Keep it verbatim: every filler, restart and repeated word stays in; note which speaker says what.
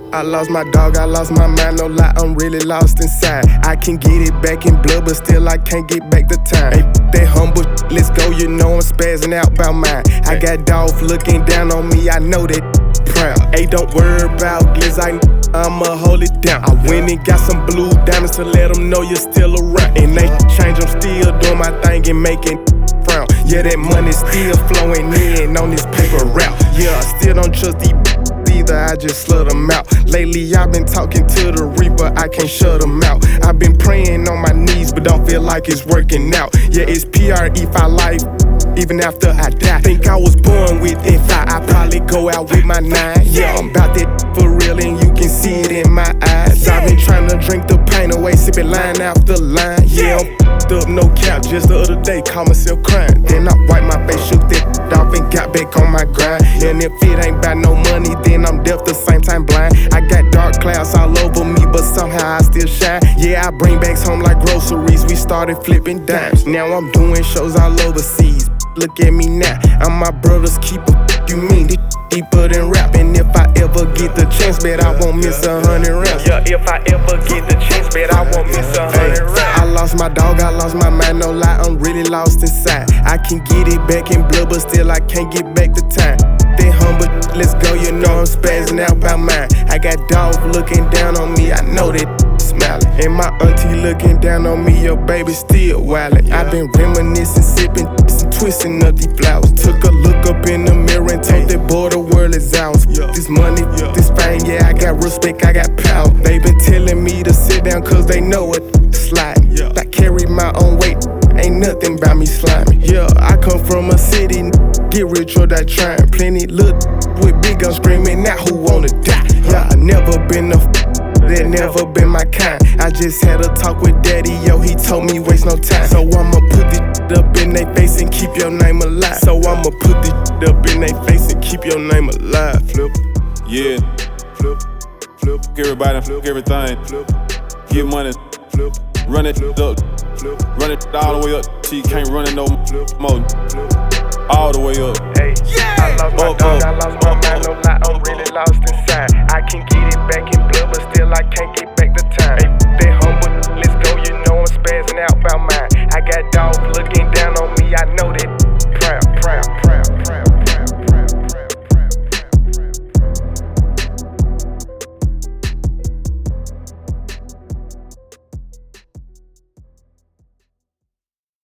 Speaker 1: I lost my dog, I lost my mind, no lie, I'm really lost inside. I can get it back in blood, but still I can't get back the time. Hey, that humble shit, let's go, you know I'm spazzing out about mine. I got Dolph looking down on me, I know that proud. Hey, don't worry about glitz, I I'ma hold it down. I went and got some blue diamonds to let them know you're still around. And they change, I'm still doing my thing and making frown. Yeah, that money still flowing in on this paper route. Yeah, I still don't trust these either, I just slut them out. Lately I've been talking to the Reaper, I can't shut them out. I've been praying on my knees, but don't feel like it's working out. Yeah, it's P R E for life, even after I die. Think I was born with it, I probably go out with my nine. Yeah, I'm about that for real and you can see it in my eyes. I've been trying to drink the pain away, sipping line after line. Yeah, I'm f***ed up, no cap, just the other day, caught myself crying. Then I wiped my face, shook that off and got back on my grind. And if it ain't about no money, then I'm deaf the same time blind. I got dark clouds all over me, but somehow I still shine. Yeah, I bring bags home like groceries, we started flipping dimes. Now I'm doing shows all overseas. Look at me now, I'm my brother's keeper. You mean this deeper than rap? And if I ever get the chance, bet I won't miss a hundred rounds. Yeah, if I ever get the chance, bet I won't miss a hundred rounds. I lost my dog, I lost my mind, no lie, I'm really lost inside. I can get it back in blood, but still I can't get back the time. They humble, let's go, you know I'm spazzing out by mine. I got Dolph looking down on me, I know that smiling. And my auntie looking down on me, your baby still wildin'. I been reminiscing, sipping, and twisting up these flowers. Took a look up in the mirror and told that boy the world is ours. This money, this fame, yeah, I got respect, I got power. They been telling me to sit down cause they know what slide. I carry my own weight, ain't nothing about me slimy. Yeah, I come from a city, get rich or die trying. Plenty look with big guns screaming out who wanna die. Yeah, I never been a f that never been my kind. I just had a talk with daddy, yo, he told me waste no time. So I'ma put this up in they face and keep your name alive. So I'ma put this up in they face and keep your name alive. Flip,
Speaker 2: yeah,
Speaker 1: flip, flip,
Speaker 2: everybody, flip everything,
Speaker 1: flip,
Speaker 2: get money,
Speaker 1: flip,
Speaker 2: run it up,
Speaker 1: flip,
Speaker 2: run it all the way up till you can't run it no more,
Speaker 1: flip.
Speaker 2: all the way up.
Speaker 1: Hey, yeah. I lost my
Speaker 2: up,
Speaker 1: dog,
Speaker 2: up,
Speaker 1: I lost my mind, no lie, I'm really lost inside. I can get it back in blood, but still I can't get